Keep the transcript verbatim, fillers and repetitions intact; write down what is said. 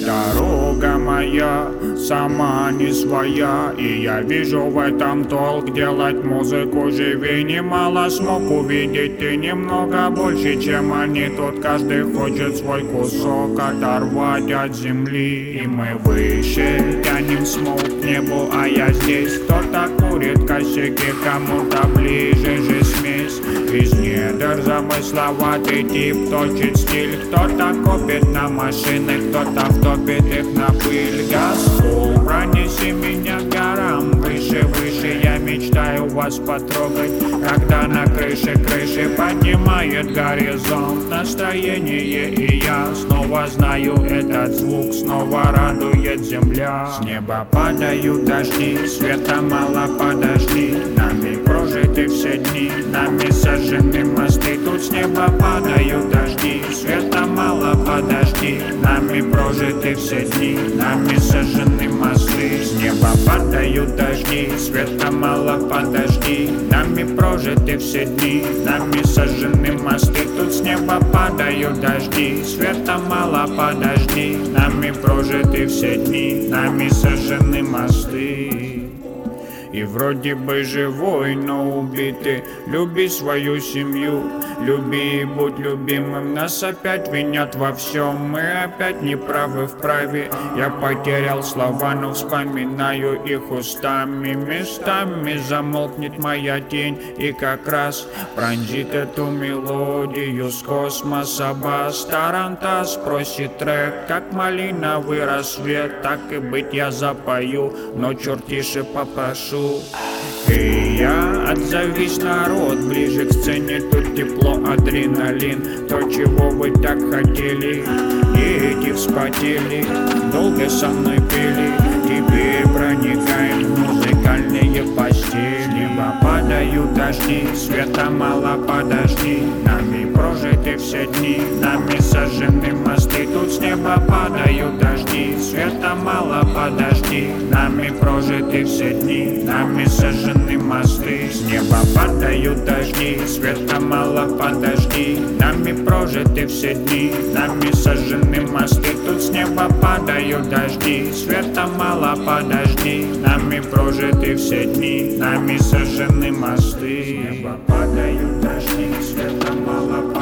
Дорога моя сама не своя, и я вижу в этом толк делать музыку живее. Немало смог увидеть и немного больше, чем они. Тут каждый хочет свой кусок оторвать от земли. И мы выше тянем смог к небу, а я здесь. Кто-то курит косяки, кому-то ближе же смесь. Из недр замысловатый тип точит стиль. Кто-то копит на машины, кто-то втопит их на пыль. Газфул, пронеси меня к горам, выше, выше. Я мечтаю вас потрогать, когда на крыше крыши поднимает горизонт настроение. И я снова знаю этот звук, снова радует земля. С неба падают дожди, света мало, подожди. Нами прожиты все дни, нами сожжены мосты. Тут с неба падают дожди, света мало, подожди. Нами прожиты все дни, нами сожжены мосты. С неба падают дожди, света мало, подожди. Нами прожиты все дни, нами сожжены мосты. Тут с неба падают дожди, света мало, подожди. Нами прожиты все дни, нами сожжены мосты. И вроде бы живой, но убитый. Люби свою семью, люби и будь любимым. Нас опять винят во всем, мы опять неправы в праве. Я потерял слова, но вспоминаю их устами. Местами замолкнет моя тень, и как раз пронзит эту мелодию с космоса бас. Тарантас просит трек, как малиновый рассвет. Так и быть я запою, но черт тише попрошу. И я отзовись, народ, ближе к сцене. Тут тепло, адреналин, то, чего вы так хотели. Дети вспотели, долго со мной пели. Теперь проникаем в музыкальные постели. С неба падают дожди, света мало, подожди. Нами прожиты все дни, нами сожжены мосты. Тут с неба падают дожди, света мало, подожди. Нами прожиты все дни, нами сожжены мосты. С неба падают дожди, света мало, подожди. Нами прожиты все дни, нами сожжены мосты. Тут с неба падают дожди, света мало, подожди. Нами прожиты все дни, нами сожжены мосты. С неба падают дожди, света мало, подожди.